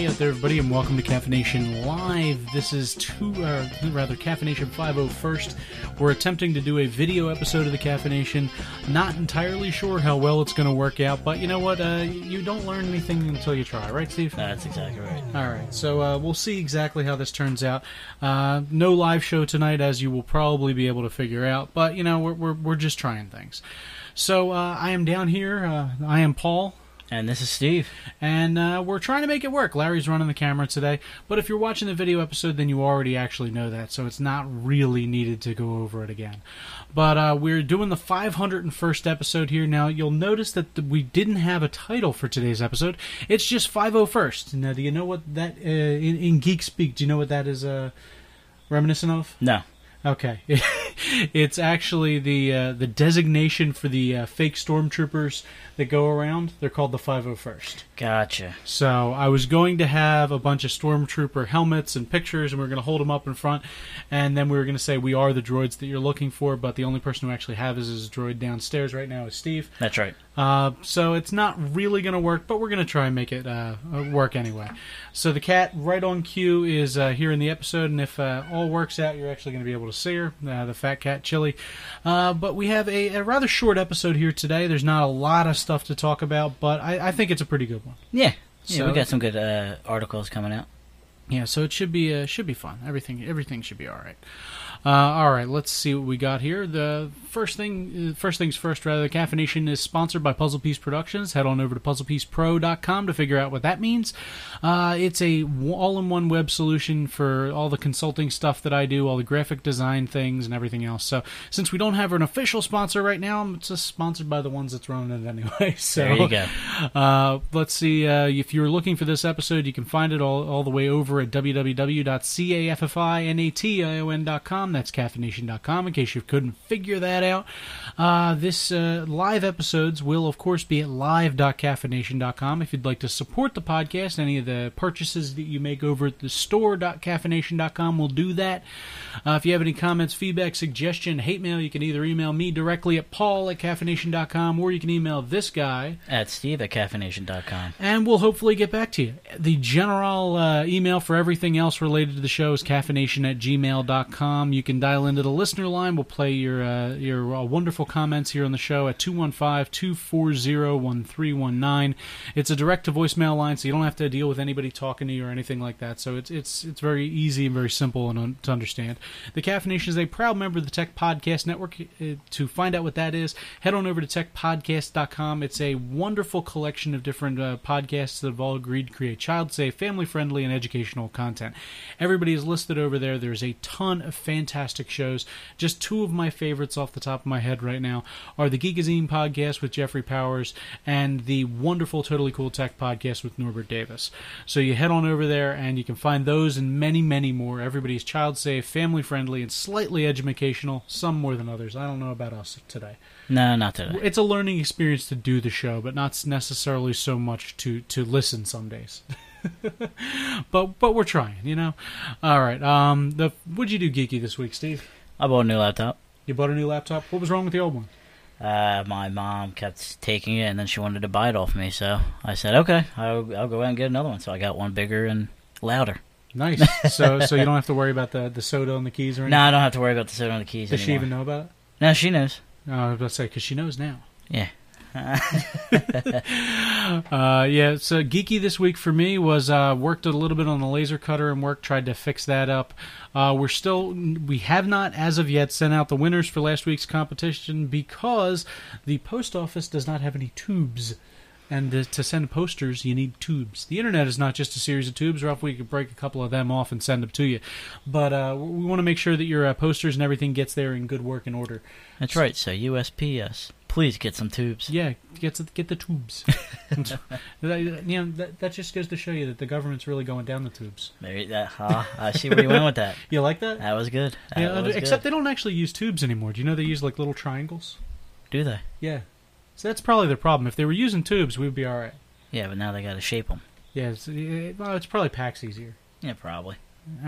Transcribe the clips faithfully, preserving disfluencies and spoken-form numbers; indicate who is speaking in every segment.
Speaker 1: out there, everybody, and welcome to Caffeination Live. This is two, uh, rather, Caffeination five oh first. We're attempting to do a video episode of the Caffeination. Not entirely sure how well it's going to work out, but you know what? Uh, you don't learn anything until you try, right, Steve?
Speaker 2: That's exactly right.
Speaker 1: All right, so uh, we'll see exactly how this turns out. Uh, no live show tonight, as you will probably be able to figure out, but you know, we're we're, we're just trying things. So uh, I am down here. Uh, I am Paul.
Speaker 2: And this is Steve.
Speaker 1: And uh, we're trying to make it work. Larry's running the camera today. But if you're watching the video episode, then you already actually know that. So it's not really needed to go over it again. But uh, we're doing the five hundred first episode here. Now, you'll notice that the, we didn't have a title for today's episode. It's just five oh first. Now, do you know what that, uh, in, in geek speak, do you know what that is uh, reminiscent of?
Speaker 2: No.
Speaker 1: Okay. It's actually the uh, the designation for the uh, fake stormtroopers that go around. They're called the five oh first.
Speaker 2: Gotcha.
Speaker 1: So I was going to have a bunch of stormtrooper helmets and pictures, and we were going to hold them up in front, and then we were going to say, we are the droids that you're looking for, but the only person who actually has his droid downstairs right now is Steve.
Speaker 2: That's right.
Speaker 1: Uh, so it's not really going to work, but we're going to try and make it uh, work anyway. So the cat right on cue is uh, here in the episode, and if uh, all works out, you're actually going to be able to see her, uh, the fat cat Chili. Uh, but we have a, a rather short episode here today. There's not a lot of stuff to talk about, but I, I think it's a pretty good one.
Speaker 2: Yeah. Yeah,
Speaker 1: So-
Speaker 2: we got some good uh, articles coming out.
Speaker 1: Yeah, so it should be uh, should be fun. Everything everything should be all right. Uh, all right, let's see what we got here. The first thing, first things first, rather, the Caffeination is sponsored by Puzzle Piece Productions. Head on over to puzzle piece pro dot com to figure out what that means. Uh, it's a all-in-one web solution for all the consulting stuff that I do, all the graphic design things and everything else. So since we don't have an official sponsor right now, it's just sponsored by the ones that's running it anyway. So
Speaker 2: There you go.
Speaker 1: Uh, let's see. Uh, if you're looking for this episode, you can find it all, all the way over at w w w dot caffeination dot com. That's caffeination dot com, in case you couldn't figure that out. Uh, this uh, live episodes will, of course, be at live dot caffeination dot com. If you'd like to support the podcast, any of the purchases that you make over at the store dot caffeination dot com will do that. Uh, if you have any comments, feedback, suggestion, hate mail, you can either email me directly at paul at caffeination dot com, or you can email this guy
Speaker 2: At Steve at caffeination dot com.
Speaker 1: and we'll hopefully get back to you. The general uh, email for everything else related to the show is caffeination at gmail dot com. You can dial into the listener line. We'll play your uh, your uh, wonderful comments here on the show at two one five, two four zero, one three one nine. It's a direct-to-voicemail line, so you don't have to deal with anybody talking to you or anything like that. So it's it's it's very easy and very simple and un- to understand. The Caffeination is a proud member of the Tech Podcast Network. Uh, to find out what that is, head on over to tech podcast dot com. It's a wonderful collection of different uh, podcasts that have all agreed to create child-safe, family-friendly, and educational content. Everybody is listed over there. There's a ton of fantastic shows. Just two of my favorites off the top of my head right now are the Geekazine podcast with Jeffrey Powers and the wonderful Totally Cool Tech podcast with Norbert Davis. So you head on over there and you can find those and many, many more. Everybody's child-safe, family-friendly, and slightly educational, some more than others. I don't know about us today.
Speaker 2: No, not today.
Speaker 1: It's a learning experience to do the show, but not necessarily so much to, to listen some days. but but we're trying, you know. All right. Um, the what'd you do geeky this week, Steve?
Speaker 2: I bought a new laptop.
Speaker 1: You bought a new laptop. What was wrong with the old one?
Speaker 2: Uh, my mom kept taking it, and then she wanted to buy it off me. So I said, okay, I'll, I'll go out and get another one. So I got one bigger and louder.
Speaker 1: Nice. so so you don't have to worry about the, the soda on the keys or anything?
Speaker 2: No, I don't have to worry about the soda on the keys
Speaker 1: Does
Speaker 2: anymore.
Speaker 1: she even know about it?
Speaker 2: No, she knows.
Speaker 1: No, I was about to say, because she knows now.
Speaker 2: Yeah.
Speaker 1: uh, yeah, so geeky this week for me was uh, worked a little bit on the laser cutter and work, tried to fix that up. Uh, we're still, we have not as of yet sent out the winners for last week's competition because the post office does not have any tubes. And to, to send posters, you need tubes. The internet is not just a series of tubes, or if we could break a couple of them off and send them to you. But uh, we want to make sure that your uh, posters and everything gets there in good working order.
Speaker 2: That's right. So U S P S. Please get some tubes.
Speaker 1: Yeah, get to, get the tubes. that, you know, that, that just goes to show you that the government's really going down the tubes.
Speaker 2: There, that, uh, I see where you went with that.
Speaker 1: You like that?
Speaker 2: That was good. That
Speaker 1: Yeah,
Speaker 2: was
Speaker 1: except
Speaker 2: good.
Speaker 1: they don't actually use tubes anymore. Do you know they use like little triangles?
Speaker 2: Do they?
Speaker 1: Yeah. So that's probably their problem. If they were using tubes, we'd be all right.
Speaker 2: Yeah, but now they got to shape them.
Speaker 1: Yeah, it's, it, well, it's probably packs easier.
Speaker 2: Yeah, probably.
Speaker 1: All right.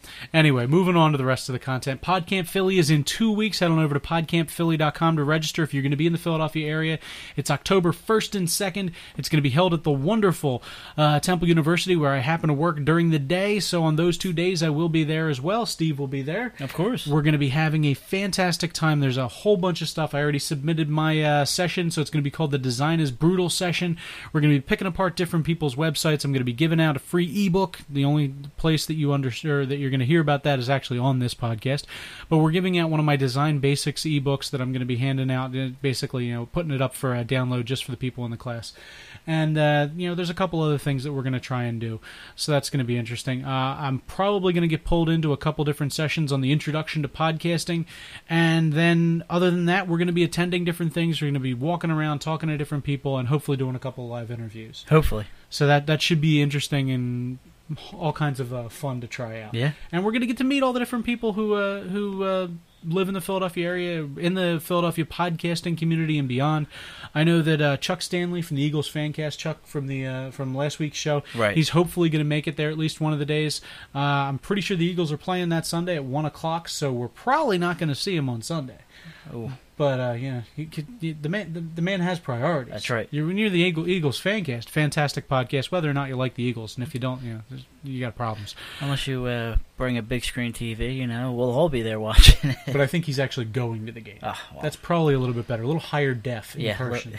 Speaker 1: Anyway, moving on to the rest of the content. PodCamp Philly is in two weeks. Head on over to podcamp philly dot com to register if you're going to be in the Philadelphia area. It's October first and second. It's going to be held at the wonderful uh, Temple University, where I happen to work during the day. So on those two days, I will be there as well. Steve will be there.
Speaker 2: Of course.
Speaker 1: We're going to be having a fantastic time. There's a whole bunch of stuff. I already submitted my uh, session, so it's going to be called the Design is Brutal session. We're going to be picking apart different people's websites. I'm going to be giving out a free ebook. The only place that you under, or that you're going to hear about that is actually on this podcast. But we're giving out one of my Design Basics ebooks that I'm going to be handing out, basically, you know, putting it up for a download just for the people in the class. And, uh, you know, there's a couple other things that we're going to try and do. So that's going to be interesting. Uh, I'm probably going to get pulled into a couple different sessions on the introduction to podcasting. And then, other than that, we're going to be attending different things. We're going to be walking around, talking to different people, and hopefully doing a couple of live interviews.
Speaker 2: Hopefully.
Speaker 1: So that, that should be interesting and all kinds of uh, fun to try out.
Speaker 2: Yeah.
Speaker 1: And we're going to get to meet all the different people who uh, who uh, live in the Philadelphia area, in the Philadelphia podcasting community and beyond. I know that uh, Chuck Stanley from the Eagles Fancast, Chuck from the uh, from last week's show,
Speaker 2: right.
Speaker 1: he's hopefully going to make it there at least one of the days. Uh, I'm pretty sure the Eagles are playing that Sunday at one o'clock, so we're probably not going to see him on Sunday.
Speaker 2: Oh.
Speaker 1: But uh, yeah, he could, he, the man the, the man has priorities.
Speaker 2: That's right.
Speaker 1: You're when you're the Eagle, Eagles Fancast, fantastic podcast. Whether or not you like the Eagles, and if you don't, you know, you got problems.
Speaker 2: Unless you uh, bring a big screen T V, you know, we'll all be there watching it.
Speaker 1: But I think he's actually going to the game.
Speaker 2: Oh, well.
Speaker 1: That's probably a little bit better, a little higher def in
Speaker 2: yeah,
Speaker 1: person.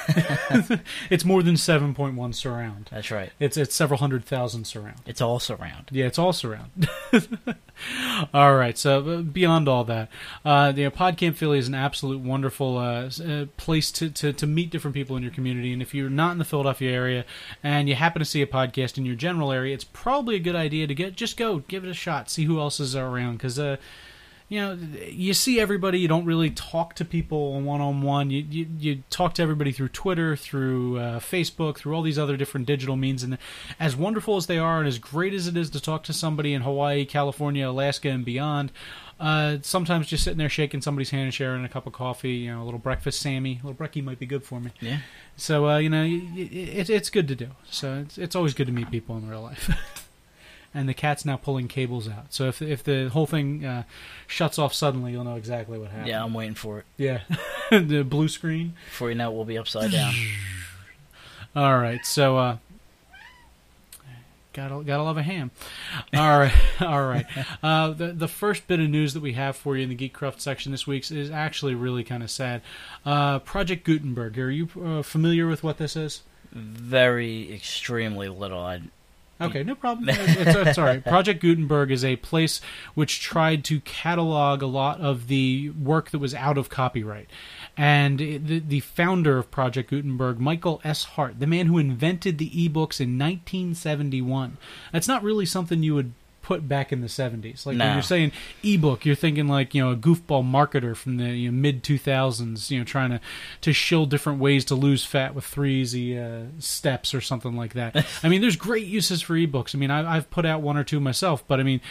Speaker 1: It's more than seven point one surround.
Speaker 2: That's right.
Speaker 1: It's it's several hundred thousand surround.
Speaker 2: It's all surround.
Speaker 1: Yeah, it's all surround. All right, so uh, beyond all that, uh, the PodCamp Philly is an absolute wonderful uh, uh, place to, to, to meet different people in your community. And if you're not in the Philadelphia area and you happen to see a podcast in your general area, it's probably a good idea to get just go, give it a shot, see who else is around. Because, uh, you know, you see everybody, you don't really talk to people one-on-one. You, you, you talk to everybody through Twitter, through uh, Facebook, through all these other different digital means. And as wonderful as they are and as great as it is to talk to somebody in Hawaii, California, Alaska, and beyond, uh, sometimes just sitting there shaking somebody's hand and sharing a cup of coffee, you know, a little breakfast Sammy, a little brekkie might be good for me.
Speaker 2: Yeah.
Speaker 1: So, uh, you know, it, it's good to do. So it's, it's always good to meet people in real life. And the cat's now pulling cables out. So if if the whole thing uh, shuts off suddenly, you'll know exactly what happened.
Speaker 2: Yeah, I'm waiting for it.
Speaker 1: Yeah. The blue screen.
Speaker 2: Before you know it, we'll be upside down.
Speaker 1: All right, so uh, gotta gotta love a ham. All right, all right. Uh, the the first bit of news that we have for you in the Geekcraft section this week is actually really kind of sad. Uh, Project Gutenberg. Are you uh, familiar with what this is?
Speaker 2: Very extremely little. I.
Speaker 1: Okay, no problem. It's, it's all right. Project Gutenberg is a place which tried to catalog a lot of the work that was out of copyright. And the, the founder of Project Gutenberg, Michael S. Hart, the man who invented the ebooks in nineteen seventy-one. That's not really something you would put back in the seventies. Like,
Speaker 2: no.
Speaker 1: When you're saying ebook, you're thinking like, you know, a goofball marketer from the you know, mid two thousands, you know, trying to to show different ways to lose fat with three easy uh, steps or something like that. I mean, there's great uses for ebooks. I mean, I, I've put out one or two myself, but I mean,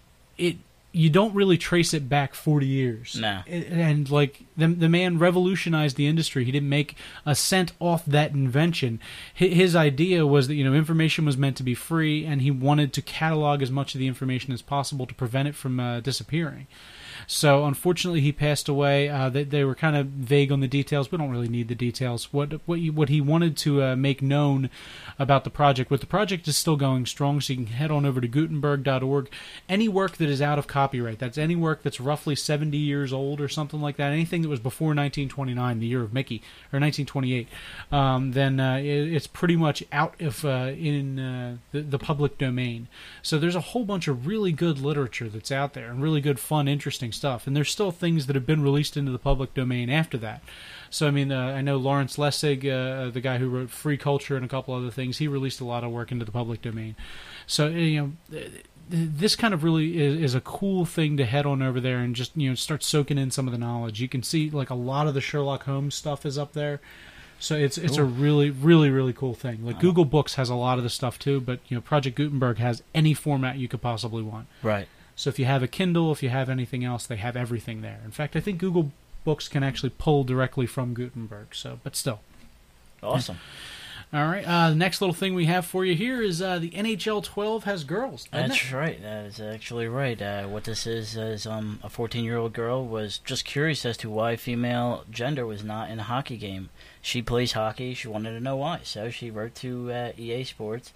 Speaker 1: it you don't really trace it back forty years.
Speaker 2: No.
Speaker 1: And, like, the, the man revolutionized the industry. He didn't make a cent off that invention. His idea was that, you know, information was meant to be free, and he wanted to catalog as much of the information as possible to prevent it from uh, disappearing. So, unfortunately, he passed away. Uh, they, they were kind of vague on the details. We don't really need the details. What what, you, what he wanted to uh, make known about the project, but the project is still going strong, so you can head on over to Gutenberg dot org. Any work that is out of copyright, that's any work that's roughly seventy years old or something like that, anything that was before nineteen twenty-nine, the year of Mickey, or nineteen twenty-eight, um, then uh, it, it's pretty much out of uh, in uh, the, the public domain. So there's a whole bunch of really good literature that's out there, and really good, fun, interesting stuff. And there's still things that have been released into the public domain after that. So, I mean, uh, I know Lawrence Lessig, uh, the guy who wrote Free Culture and a couple other things, he released a lot of work into the public domain. So, you know, this kind of really is, is a cool thing to head on over there and just, you know, start soaking in some of the knowledge. You can see, like, a lot of the Sherlock Holmes stuff is up there. So it's it's
Speaker 2: cool.
Speaker 1: a really, really, really cool thing. Like, Google Books has a lot of the stuff, too, but, you know, Project Gutenberg has any format you could possibly want.
Speaker 2: Right.
Speaker 1: So if you have a Kindle, if you have anything else, they have everything there. In fact, I think Google Books can actually pull directly from Gutenberg. So, but still,
Speaker 2: awesome.
Speaker 1: All right. Uh, the next little thing we have for you here is uh, the N H L twelve has girls.
Speaker 2: That's
Speaker 1: it?
Speaker 2: right. That is actually right. Uh, what this is is um, a fourteen-year-old girl was just curious as to why female gender was not in a hockey game. She plays hockey. She wanted to know why. So she wrote to uh, E A Sports,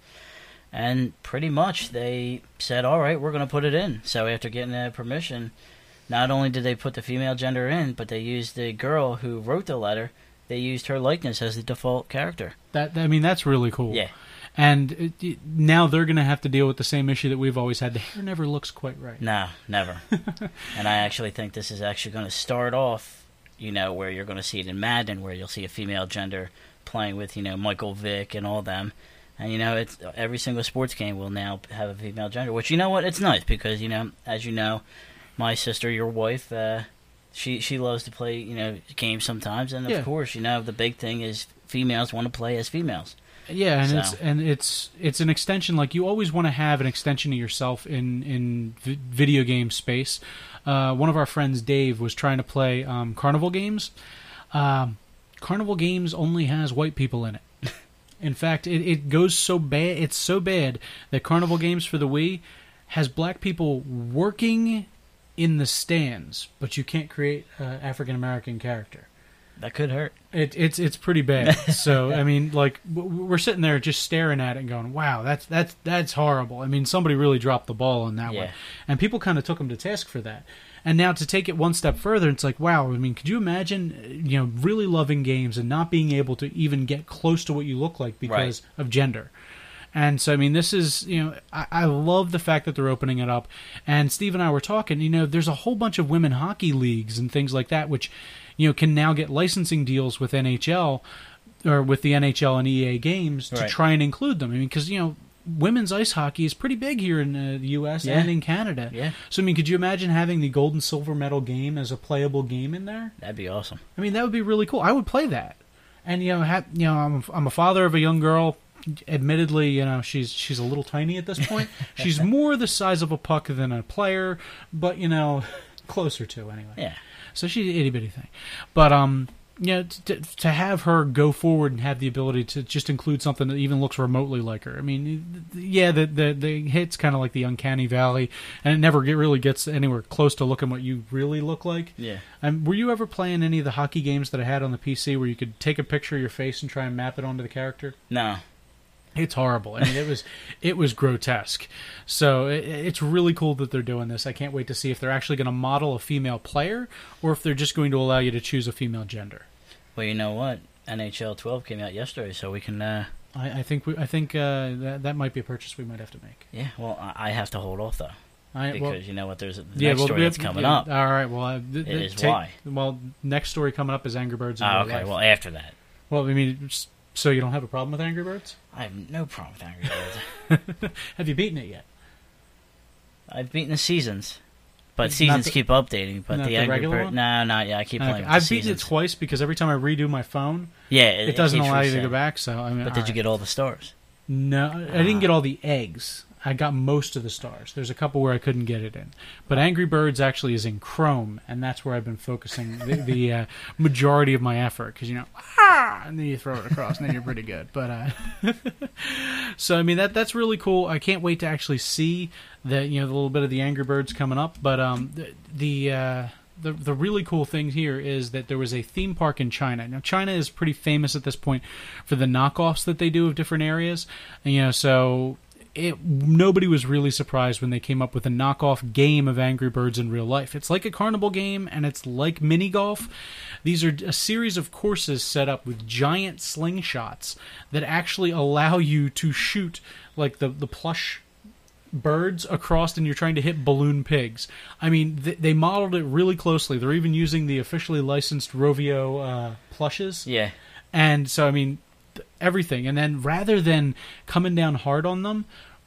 Speaker 2: and pretty much they said, all right, we're going to put it in. So after getting uh, permission, not only did they put the female gender in, but they used the girl who wrote the letter. They used her likeness as the default character.
Speaker 1: That I mean, that's really cool.
Speaker 2: Yeah.
Speaker 1: And it, it, now they're going to have to deal with the same issue that we've always had. The hair never looks quite right.
Speaker 2: No, never. And I actually think this is actually going to start off, you know, where you're going to see it in Madden, where you'll see a female gender playing with, you know, Michael Vick and all them. And, you know, it's every single sports game will now have a female gender, which, you know what, it's nice because, you know, as you know, my sister, your wife, uh, She she loves to play, you know, games sometimes, and of
Speaker 1: yeah.
Speaker 2: course, you know, the big thing is females want to play as females.
Speaker 1: Yeah, and
Speaker 2: so.
Speaker 1: it's and it's it's an extension. Like you always want to have an extension of yourself in in v- video game space. Uh, one of our friends, Dave, was trying to play um, Carnival Games. Um, Carnival Games only has white people in it. In fact, it, it goes so bad. It's so bad that Carnival Games for the Wii has black people working in the stands, but you can't create an African American character.
Speaker 2: That could hurt.
Speaker 1: It, it's it's pretty bad. So I mean, like w- we're sitting there just staring at it and going, "Wow, that's that's that's horrible." I mean, somebody really dropped the ball on that
Speaker 2: yeah.
Speaker 1: one, and people kind of took them to task for that. And now to take it one step further, it's like, wow. I mean, could you imagine, you know, really loving games and not being able to even get close to what you look like because
Speaker 2: right.
Speaker 1: of gender? And so, I mean, this is, you know, I, I love the fact that they're opening it up. And Steve and I were talking, you know, there's a whole bunch of women hockey leagues and things like that, which, you know, can now get licensing deals with N H L or with the N H L and E A games to
Speaker 2: right.
Speaker 1: try and include them. I mean, because, you know, women's ice hockey is pretty big here in uh, the U S
Speaker 2: yeah.
Speaker 1: and in Canada.
Speaker 2: Yeah.
Speaker 1: So, I mean, could you imagine having the gold and silver medal game as a playable game in there?
Speaker 2: That'd be awesome.
Speaker 1: I mean, that would be really cool. I would play that. And, you know, ha- you know, I'm, I'm a father of a young girl. Admittedly, you know, she's she's a little tiny at this point. She's more the size of a puck than a player, but, you know, closer to anyway.
Speaker 2: Yeah.
Speaker 1: So she's an itty bitty thing. But, um, you know, to, to have her go forward and have the ability to just include something that even looks remotely like her. I mean, yeah, the the, the hit's kind of like the Uncanny Valley, and it never get, really gets anywhere close to looking what you really look like.
Speaker 2: Yeah.
Speaker 1: Um, were you ever playing any of the hockey games that I had on the P C where you could take a picture of your face and try and map it onto the character?
Speaker 2: No.
Speaker 1: It's horrible. I mean, it was it was grotesque. So it, it's really cool that they're doing this. I can't wait to see if they're actually going to model a female player or if they're just going to allow you to choose a female gender.
Speaker 2: Well, you know what? N H L twelve came out yesterday, so we can. Uh...
Speaker 1: I, I think we, I think uh, that that might be a purchase we might have to make.
Speaker 2: Yeah. Well, I, I have to hold off though.
Speaker 1: I,
Speaker 2: because
Speaker 1: well,
Speaker 2: you know what? There's a, the
Speaker 1: yeah,
Speaker 2: next
Speaker 1: well,
Speaker 2: story
Speaker 1: we
Speaker 2: that's
Speaker 1: have-
Speaker 2: coming
Speaker 1: yeah,
Speaker 2: up.
Speaker 1: All right. Well, uh, th-
Speaker 2: It
Speaker 1: th-
Speaker 2: is
Speaker 1: take-
Speaker 2: why.
Speaker 1: Well, next story coming up is Angry Birds in
Speaker 2: Oh,
Speaker 1: real
Speaker 2: okay.
Speaker 1: life.
Speaker 2: Well, after that,
Speaker 1: Well, I mean, s- so you don't have a problem with Angry Birds?
Speaker 2: I have no problem with Angry Birds.
Speaker 1: Have you beaten it yet?
Speaker 2: I've beaten the seasons, but
Speaker 1: Not
Speaker 2: seasons
Speaker 1: the-
Speaker 2: keep updating. But
Speaker 1: not
Speaker 2: the
Speaker 1: the
Speaker 2: Angry
Speaker 1: regular
Speaker 2: Bird,
Speaker 1: one?
Speaker 2: no, not yet. I keep
Speaker 1: Okay.
Speaker 2: playing. With
Speaker 1: I've
Speaker 2: the
Speaker 1: beaten it
Speaker 2: seasons.
Speaker 1: twice because every time I redo my phone,
Speaker 2: Yeah, it,
Speaker 1: it doesn't
Speaker 2: keeps
Speaker 1: allow you to go
Speaker 2: resetting.
Speaker 1: back. So I mean,
Speaker 2: But
Speaker 1: all
Speaker 2: did you
Speaker 1: right.
Speaker 2: get all the stars?
Speaker 1: No, I didn't get all the eggs. I got most of the stars. There's a couple where I couldn't get it in. But Angry Birds actually is in Chrome, and that's where I've been focusing the, the uh, majority of my effort. Because, you know, ah, and then you throw it across, and then you're pretty good. But uh, so, I mean, that that's really cool. I can't wait to actually see the, you know, the little bit of the Angry Birds coming up. But um, the the, uh, the the really cool thing here is that there was a theme park in China. Now, China is pretty famous at this point for the knockoffs that they do of different areas. And, you know, so... It, nobody was really surprised when they came up with a knockoff game of Angry Birds in real life. It's like a carnival game, and it's like mini golf. These are a series of courses set up with giant slingshots that actually allow you to shoot like the, the plush birds across, and you're trying to hit balloon pigs. I mean, th- they modeled it really closely. They're even using the officially licensed Rovio uh, plushes.
Speaker 2: Yeah.
Speaker 1: And so, I mean... everything. And then rather than coming down hard on them,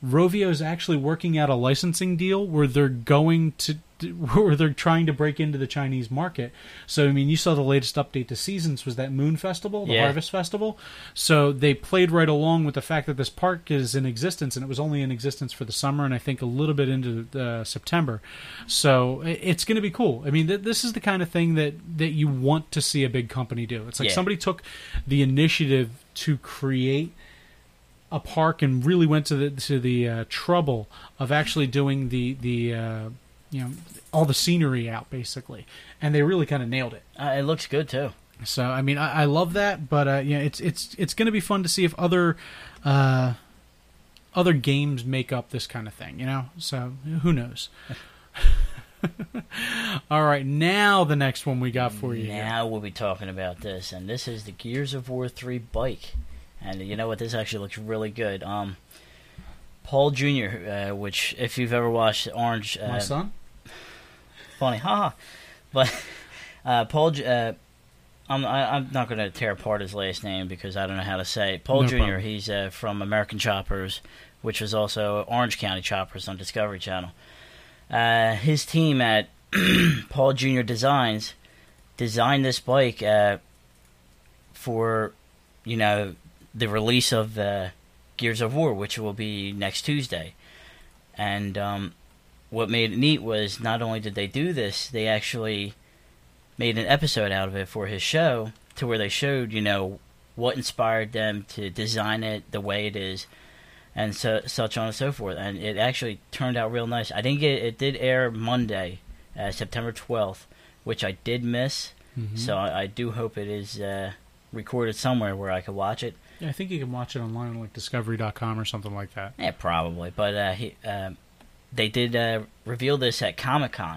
Speaker 1: Rovio's actually working out a licensing deal where they're going to where they're trying to break into the Chinese market. So I mean, you saw the latest update to Seasons was that Moon Festival, the
Speaker 2: Yeah.
Speaker 1: Harvest Festival. So they played right along with the fact that this park is in existence, and it was only in existence for the summer, and I think a little bit into uh, September. So i- it's going to be cool. I mean, th- this is the kind of thing that that you want to see a big company do. It's like
Speaker 2: Yeah.
Speaker 1: somebody took the initiative to create a park and really went to the to the uh, trouble of actually doing the the uh, you know all the scenery out basically, and they really kind of nailed it.
Speaker 2: Uh, it looks good too.
Speaker 1: So I mean, I, I love that, but uh, yeah, it's it's it's going to be fun to see if other uh, other games make up this kind of thing, you know. So who knows? All right, now the next one we got for you. here.
Speaker 2: Now we'll be talking about this, and this is the Gears of War three bike. And you know what? This actually looks really good. Um, Paul Junior, uh, which if you've ever watched Orange, uh,
Speaker 1: My son.
Speaker 2: funny, haha. But uh, Paul, J- uh, I'm I, I'm not going to tear apart his last name because I don't know how to say it. Paul
Speaker 1: No
Speaker 2: Junior
Speaker 1: problem.
Speaker 2: He's uh, from American Choppers, which was also Orange County Choppers on Discovery Channel. Uh, his team at Paul Junior Designs designed this bike uh, for, you know, the release of uh, Gears of War, which will be next Tuesday. And um, what made it neat was not only did they do this, they actually made an episode out of it for his show, to where they showed, you know, what inspired them to design it the way it is, and so such on and so forth. And it actually turned out real nice. I didn't get it did air Monday, uh, September twelfth, which I did miss.
Speaker 1: Mhm.
Speaker 2: So I, I do hope it is uh, recorded somewhere where I could watch it.
Speaker 1: Yeah, I think you can watch it online on like Discovery dot com or something like that.
Speaker 2: Yeah, probably. But uh, he, uh, they did uh, reveal this at Comic-Con.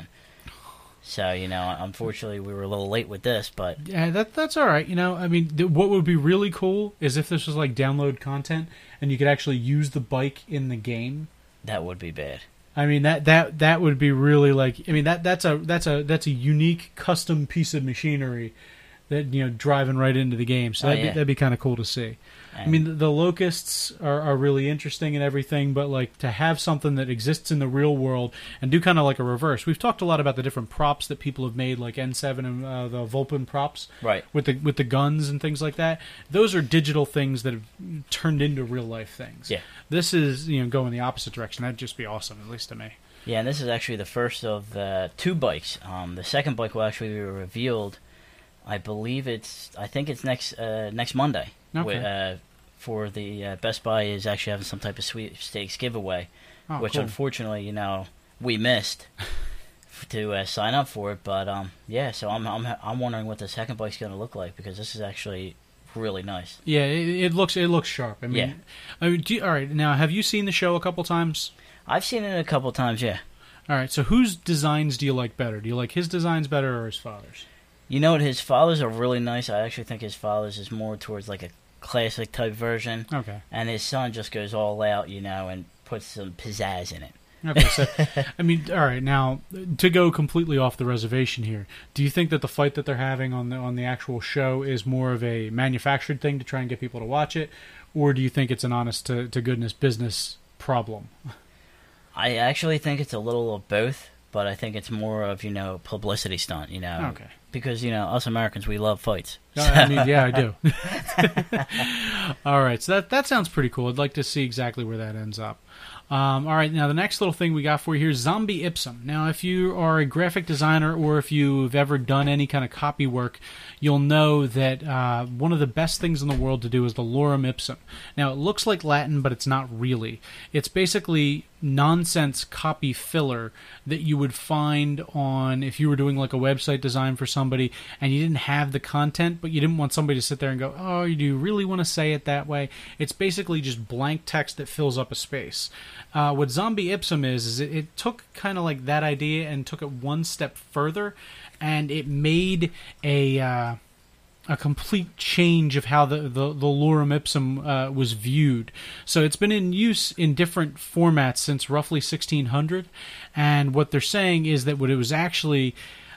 Speaker 2: So, you know, unfortunately we were a little late with this, but
Speaker 1: Yeah, that that's all right. You know, I mean, th- what would be really cool is if this was like download content and you could actually use the bike in the game.
Speaker 2: that would be bad.
Speaker 1: I mean, that that that would be really like. I mean, that that's a that's a that's a unique custom piece of machinery that you know driving right into the game. So
Speaker 2: Oh,
Speaker 1: that'd
Speaker 2: yeah.
Speaker 1: be, that'd be kind of cool to see. I
Speaker 2: And
Speaker 1: mean, the, the locusts are, are really interesting and everything, but like to have something that exists in the real world and do kind of like a reverse. We've talked a lot about the different props that people have made, like N seven and uh, the Vulpin props,
Speaker 2: right.
Speaker 1: with the with the guns and things like that. Those are digital things that have turned into real life things.
Speaker 2: Yeah.
Speaker 1: This is you know going the opposite direction. That'd just be awesome, at least to me.
Speaker 2: Yeah, and this is actually the first of uh, two bikes. Um, the second bike will actually be revealed. I believe it's. I think it's next uh, next Monday.
Speaker 1: Okay.
Speaker 2: Wi- uh, for the uh, Best Buy is actually having some type of sweepstakes giveaway,
Speaker 1: Oh,
Speaker 2: which
Speaker 1: cool.
Speaker 2: unfortunately, you know, we missed to uh, sign up for it. But um, yeah, so I'm I'm I'm wondering what the second bike's going to look like, because this is actually really nice.
Speaker 1: Yeah, it, it looks it looks sharp. I mean,
Speaker 2: Yeah.
Speaker 1: I mean, do you, all right. Now, have you seen the show a couple times?
Speaker 2: I've seen it a couple times. Yeah.
Speaker 1: All right. So, whose designs do you like better? Do you like his designs better or his father's?
Speaker 2: You know what? His father's are really nice. I actually think his father's is more towards like a classic type version,
Speaker 1: Okay.
Speaker 2: and his son just goes all out, you know, and puts some pizzazz in it.
Speaker 1: Okay. So, I mean, all right. Now, to go completely off the reservation here, do you think that the fight that they're having on the on the actual show is more of a manufactured thing to try and get people to watch it, or do you think it's an honest to, to goodness business problem?
Speaker 2: I actually think it's a little of both, but I think it's more of, you know, publicity stunt, you know.
Speaker 1: Okay.
Speaker 2: Because, you know, us Americans, we love fights.
Speaker 1: Uh, I mean, yeah, I do. All right, so that that sounds pretty cool. I'd like to see exactly where that ends up. Um, all right, now the next little thing we got for you here is Zombie Ipsum. Now, if you are a graphic designer or if you've ever done any kind of copy work, you'll know that uh, one of the best things in the world to do is the lorem ipsum. Now, it looks like Latin, but it's not really. It's basically nonsense copy filler that you would find on if you were doing like a website design for somebody and you didn't have the content, but you didn't want somebody to sit there and go, oh, do you really want to say it that way? It's basically just blank text that fills up a space. Uh, what Zombie Ipsum is, is it, it took kind of like that idea and took it one step further, and it made a uh, a complete change of how the, the, the lorem ipsum uh, was viewed. So it's been in use in different formats since roughly sixteen hundred, and what they're saying is that what it was actually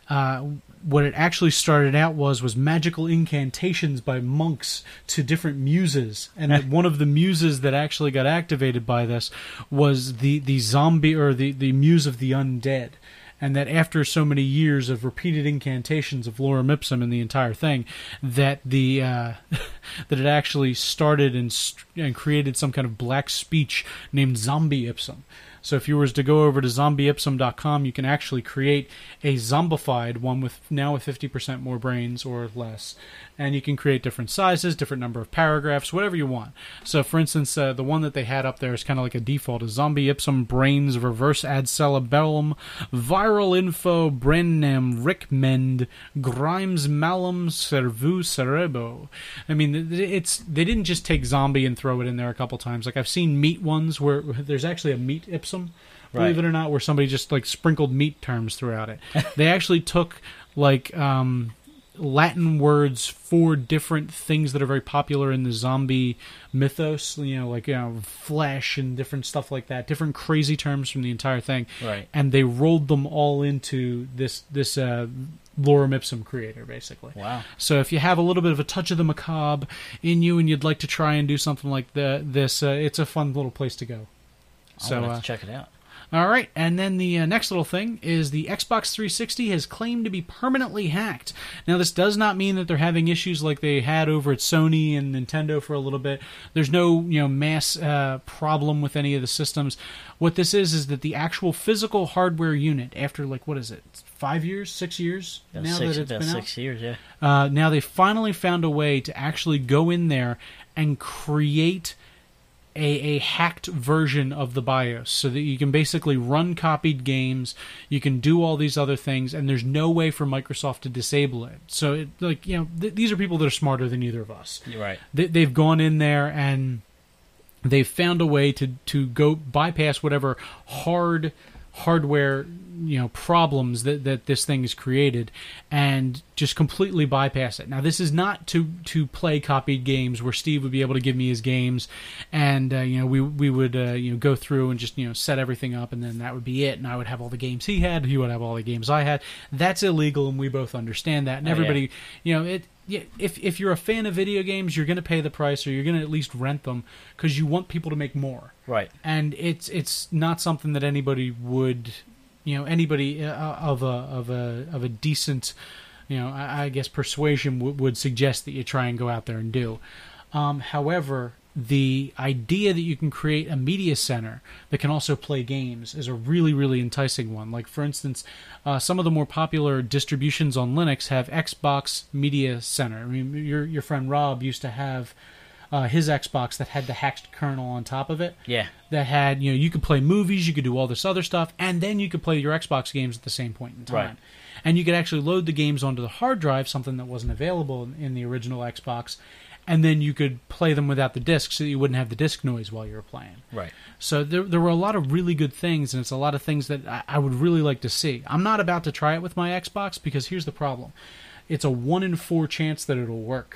Speaker 1: uh, what it actually started out was was magical incantations by monks to different muses, and that one of the muses that actually got activated by this was the, the zombie or the, the muse of the undead. And that after so many years of repeated incantations of lorem ipsum in the entire thing, that the uh, that it actually started and and created some kind of black speech named zombie ipsum. So if you were to go over to zombie ipsum dot com, you can actually create a zombified one with now with fifty percent more brains or less. And you can create different sizes, different number of paragraphs, whatever you want. So for instance, uh, the one that they had up there is kind of like a default, is zombie ipsum brains reverse ad cerebellum viral info brandnem rickmend grimes malum cervu cerebo. I mean, it's they didn't just take zombie and throw it in there a couple times. Like I've seen meat ones where there's actually a meat ipsum, believe right. it or not, where somebody just like sprinkled meat terms throughout it. They actually took like um, Latin words for different things that are very popular in the zombie mythos, you know, like you know, flesh and different stuff like that, different crazy terms from the entire thing,
Speaker 2: right?
Speaker 1: And they rolled them all into this this uh, lorem ipsum creator, basically.
Speaker 2: Wow!
Speaker 1: So if you have a little bit of a touch of the macabre in you and you'd like to try and do something like the, this, uh, it's a fun little place to go.
Speaker 2: I'm
Speaker 1: so
Speaker 2: gonna have
Speaker 1: uh,
Speaker 2: to check it out.
Speaker 1: All right, and then the uh, next little thing is the Xbox three sixty has claimed to be permanently hacked. Now, this does not mean that they're having issues like they had over at Sony and Nintendo for a little bit. There's no, you know, mass uh, problem with any of the systems. What this is is that the actual physical hardware unit, after like what is it, five years, six years
Speaker 2: Yeah,
Speaker 1: now
Speaker 2: six,
Speaker 1: that it's
Speaker 2: about
Speaker 1: been out,
Speaker 2: six years, yeah.
Speaker 1: Uh, now they finally found a way to actually go in there and create A, a hacked version of the BIOS so that you can basically run copied games, you can do all these other things, and there's no way for Microsoft to disable it. So, it, like, you know, th- these are people that are smarter than either of us.
Speaker 2: You're right.
Speaker 1: They, they've gone in there and they've found a way to, to go bypass whatever hard hardware, you know, problems that, that this thing has created and just completely bypass it. Now, this is not to to play copied games where Steve would be able to give me his games and, uh, you know, we we would, uh, you know, go through and just, you know, set everything up and then that would be it. And I would have all the games he had. He would have all the games I had. That's illegal and we both understand that. And
Speaker 2: oh,
Speaker 1: everybody,
Speaker 2: yeah.
Speaker 1: you know, it... Yeah, if if you're a fan of video games, you're going to pay the price, or you're going to at least rent them because you want people to make more.
Speaker 2: Right.
Speaker 1: And it's it's not something that anybody would, you know, anybody uh, of a of a of a decent, you know, I, I guess persuasion w- would suggest that you try and go out there and do. Um, however, the idea that you can create a media center that can also play games is a really, really enticing one. Like, for instance, uh, some of the more popular distributions on Linux have Xbox Media Center. I mean, your your friend Rob used to have uh, his Xbox that had the hacked kernel on top of it.
Speaker 2: Yeah.
Speaker 1: That had, you know, you could play movies, you could do all this other stuff, and then you could play your Xbox games at the same point in time.
Speaker 2: Right.
Speaker 1: And you could actually load the games onto the hard drive, something that wasn't available in, in the original Xbox, and then you could play them without the disc so that you wouldn't have the disc noise while you were playing.
Speaker 2: Right.
Speaker 1: So there there were a lot of really good things, and it's a lot of things that I, I would really like to see. I'm not about to try it with my Xbox because here's the problem. It's a one in four chance that it'll work.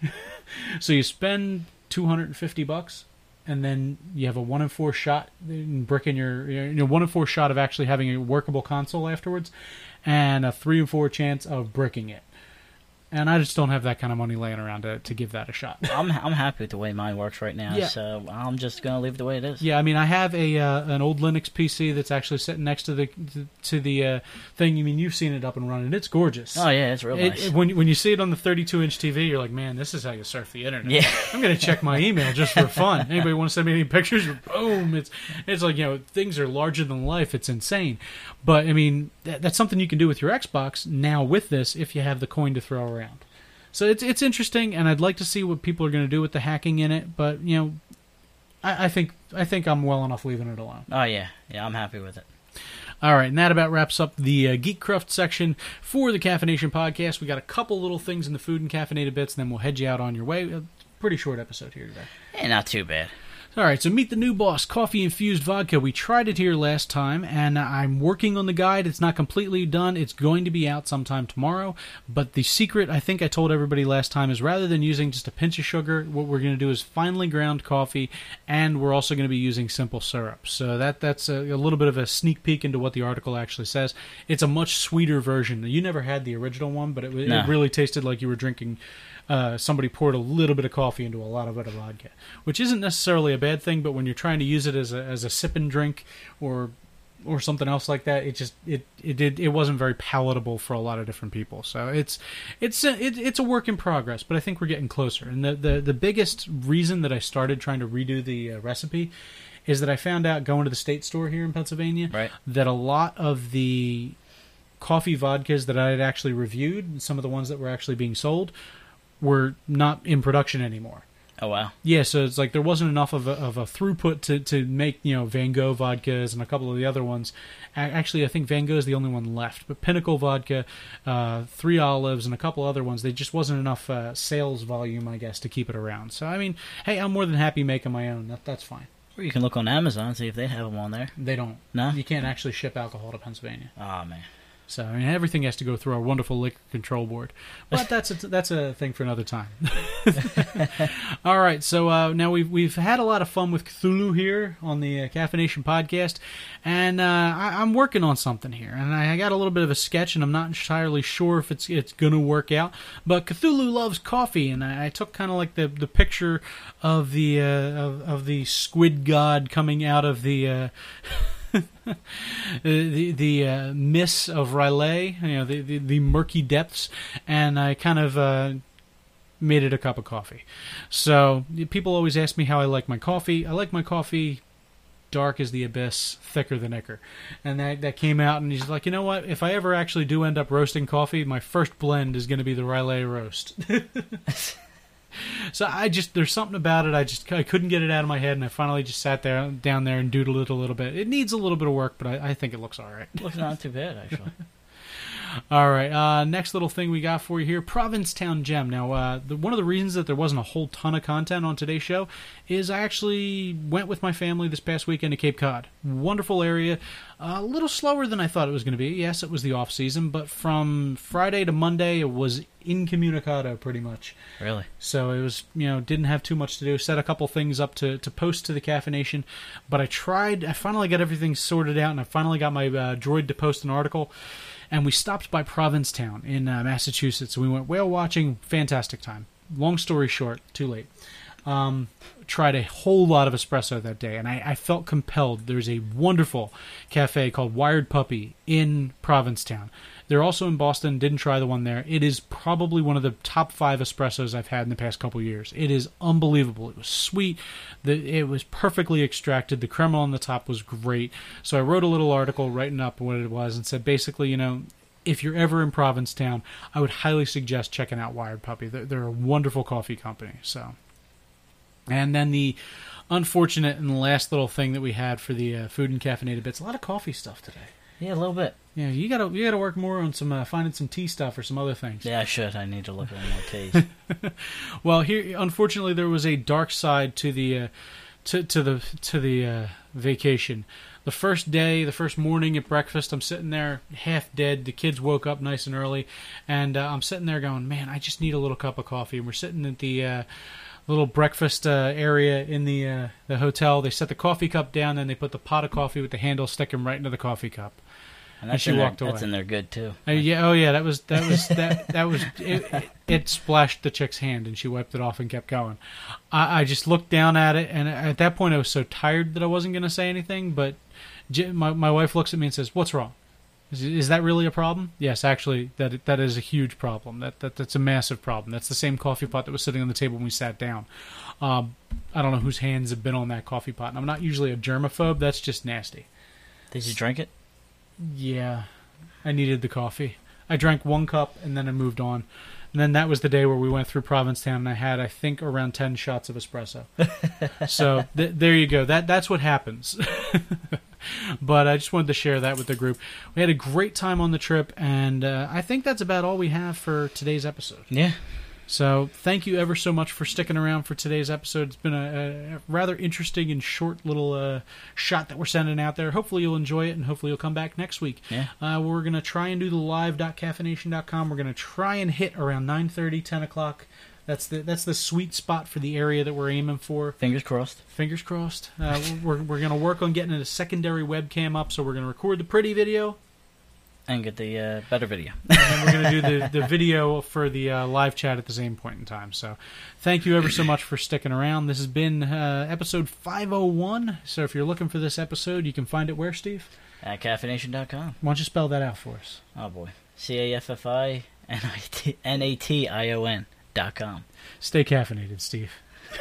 Speaker 1: So you spend two hundred fifty bucks, and then you have a one in four shot in bricking your, you know, one in four shot of actually having a workable console afterwards, and a three in four chance of bricking it. And I just don't have that kind of money laying around to, to give that a shot.
Speaker 2: I'm I'm happy with the way mine works right now,
Speaker 1: Yeah.
Speaker 2: so I'm just gonna leave it the way it is.
Speaker 1: Yeah, I mean, I have a uh, an old Linux P C that's actually sitting next to the to, to the uh, thing. I mean, you've seen it up and running. It's gorgeous.
Speaker 2: Oh yeah, it's real
Speaker 1: It,
Speaker 2: nice.
Speaker 1: it- when when you see it on the thirty-two inch T V, you're like, man, this is how you surf the internet.
Speaker 2: Yeah.
Speaker 1: I'm gonna check my email just for fun. Anybody want to send me any pictures? Boom! It's it's like, you know, things are larger than life. It's insane. But I mean, that, that's something you can do with your Xbox now with this if you have the coin to throw around. So it's it's interesting, and I'd like to see what people are going to do with the hacking in it. But you know, I, I think I think I'm well enough leaving it alone.
Speaker 2: Oh yeah, yeah, I'm happy with it.
Speaker 1: All right, and that about wraps up the uh, Geekcraft section for the Caffeination podcast. We got a couple little things in the food and caffeinated bits, and then we'll head you out on your way. A pretty short episode here today.
Speaker 2: Eh, not too bad.
Speaker 1: All right, so meet the new boss, coffee-infused vodka. We tried it here last time, and I'm working on the guide. It's not completely done. It's going to be out sometime tomorrow. But the secret, I think I told everybody last time, is rather than using just a pinch of sugar, what we're going to do is finely ground coffee, and we're also going to be using simple syrup. So that that's a, a little bit of a sneak peek into what the article actually says. It's a much sweeter version. You never had the original one, but it,
Speaker 2: No.
Speaker 1: it really tasted like you were drinking... Uh, somebody poured a little bit of coffee into a lot of other vodka, which isn't necessarily a bad thing. But when you're trying to use it as a as a sip and drink, or or something else like that, it just it it did it wasn't very palatable for a lot of different people. So it's it's a, it, it's a work in progress, but I think we're getting closer. And the the, the biggest reason that I started trying to redo the uh, recipe is that I found out going to the state store here in Pennsylvania
Speaker 2: Right.
Speaker 1: that a lot of the coffee vodkas that I had actually reviewed, some of the ones that were actually being sold, were not in production anymore.
Speaker 2: Oh, wow.
Speaker 1: Yeah, so it's like there wasn't enough of a, of a throughput to, to make, you know, Van Gogh vodkas and a couple of the other ones. A- Actually, I think Van Gogh is the only one left. But Pinnacle Vodka, uh, Three Olives, and a couple other ones, they just wasn't enough uh, sales volume, I guess, to keep it around. So, I mean, hey, I'm more than happy making my own. That, that's fine.
Speaker 2: Or you can look on Amazon, see if they have them on there.
Speaker 1: They don't.
Speaker 2: No?
Speaker 1: You can't actually ship alcohol to Pennsylvania.
Speaker 2: Oh, man.
Speaker 1: So I mean, everything has to go through our wonderful liquor control board. But that's a, that's a thing for another time. All right, so uh, now we've we've had a lot of fun with Cthulhu here on the uh, Caffeination podcast, and uh, I, I'm working on something here, and I, I got a little bit of a sketch, and I'm not entirely sure if it's it's going to work out. But Cthulhu loves coffee, and I, I took kind of like the, the picture of the uh, of, of the squid god coming out of the. Uh, the the uh, miss of R'lyeh, you know, the, the, the murky depths, and I kind of uh, made it a cup of coffee. So people always ask me how I like my coffee. I like my coffee dark as the abyss, thicker than ichor. And that, that came out, and he's like, you know what? If I ever actually do end up roasting coffee, my first blend is going to be the R'lyeh roast. So I just, there's something about it, I just I couldn't get it out of my head, and I finally just sat there down there and doodled it a little bit. It needs a little bit of work, but I, I think it looks all right.
Speaker 2: Looks not too bad, actually.
Speaker 1: All right, uh, next little thing we got for you here, Provincetown Gem. Now, uh, the, one of the reasons that there wasn't a whole ton of content on today's show is I actually went with my family this past weekend to Cape Cod. Wonderful area. Uh, a little slower than I thought it was going to be. Yes, it was the off-season, but from Friday to Monday, it was incommunicado pretty much.
Speaker 2: Really?
Speaker 1: So it was, you know, didn't have too much to do. Set a couple things up to, to post to the Caffeination, but I tried, I finally got everything sorted out, and I finally got my uh, droid to post an article. And we stopped by Provincetown in uh, Massachusetts. We went whale watching. Fantastic time. Long story short, too late. Um, tried a whole lot of espresso that day, and I, I felt compelled. There's a wonderful cafe called Wired Puppy in Provincetown. They're also in Boston. Didn't try the one there. It is probably one of the top five espressos I've had in the past couple years. It is unbelievable. It was sweet. The, it was perfectly extracted. The crema on the top was great. So I wrote a little article writing up what it was and said basically, you know, if you're ever in Provincetown, I would highly suggest checking out Wired Puppy. They're, they're a wonderful coffee company. So, and then the unfortunate and last little thing that we had for the uh, food and caffeinated bits, a lot of coffee stuff today.
Speaker 2: Yeah, a little bit.
Speaker 1: Yeah, you gotta you gotta work more on some uh, finding some tea stuff or some other things.
Speaker 2: Yeah, I should. I need to look at more teas.
Speaker 1: Well, here, unfortunately, there was a dark side to the uh, to to the to the uh, vacation. The first day, the first morning at breakfast, I'm sitting there half dead. The kids woke up nice and early, and uh, I'm sitting there going, "Man, I just need a little cup of coffee." And we're sitting at the uh, little breakfast uh, area in the uh, the hotel. They set the coffee cup down, and they put the pot of coffee with the handle sticking right into the coffee cup.
Speaker 2: And that's,
Speaker 1: she
Speaker 2: in,
Speaker 1: walked
Speaker 2: there,
Speaker 1: away.
Speaker 2: that's in there good, too.
Speaker 1: Uh, yeah, oh yeah, that was that was that that was it, it, it splashed the chick's hand, and she wiped it off and kept going. I, I just looked down at it, and at that point I was so tired that I wasn't going to say anything. But J- my my wife looks at me and says, "What's wrong? Is, is that really a problem?" Yes, actually, that that is a huge problem. That that that's a massive problem. That's the same coffee pot that was sitting on the table when we sat down. Um, I don't know whose hands have been on that coffee pot, and I'm not usually a germaphobe. That's just nasty.
Speaker 2: Did you drink it?
Speaker 1: Yeah, I needed the coffee. I drank one cup and then I moved on. And then that was the day where we went through Provincetown and I had, I think, around ten shots of espresso. So th- there you go. That That's what happens. But I just wanted to share that with the group. We had a great time on the trip, and uh, I think that's about all we have for today's episode.
Speaker 2: Yeah.
Speaker 1: So thank you ever so much for sticking around for today's episode. It's been a, a rather interesting and short little uh, shot that we're sending out there. Hopefully you'll enjoy it, and hopefully you'll come back next week.
Speaker 2: Yeah.
Speaker 1: Uh, we're going to try and do the live dot caffeination dot com. We're going to try and hit around nine thirty, ten o'clock. That's the that's the sweet spot for the area that we're aiming for.
Speaker 2: Fingers crossed.
Speaker 1: Fingers crossed. Uh, we're we're going to work on getting a secondary webcam up, so we're going to record the pretty video.
Speaker 2: And get the uh, better video.
Speaker 1: And then we're going to do the, the video for the uh, live chat at the same point in time. So thank you ever so much for sticking around. This has been uh, episode five oh one. So if you're looking for this episode, you can find it where, Steve?
Speaker 2: At caffeination dot com.
Speaker 1: Why don't you spell that out for us?
Speaker 2: Oh, boy. C A F F I N A T I O N dot com.
Speaker 1: Stay caffeinated, Steve.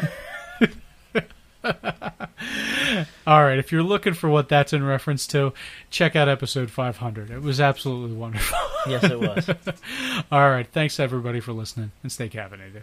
Speaker 1: All right, if you're looking for what that's in reference to, check out episode five hundred. It was absolutely wonderful.
Speaker 2: Yes, it was.
Speaker 1: All right, thanks everybody for listening, and stay caffeinated.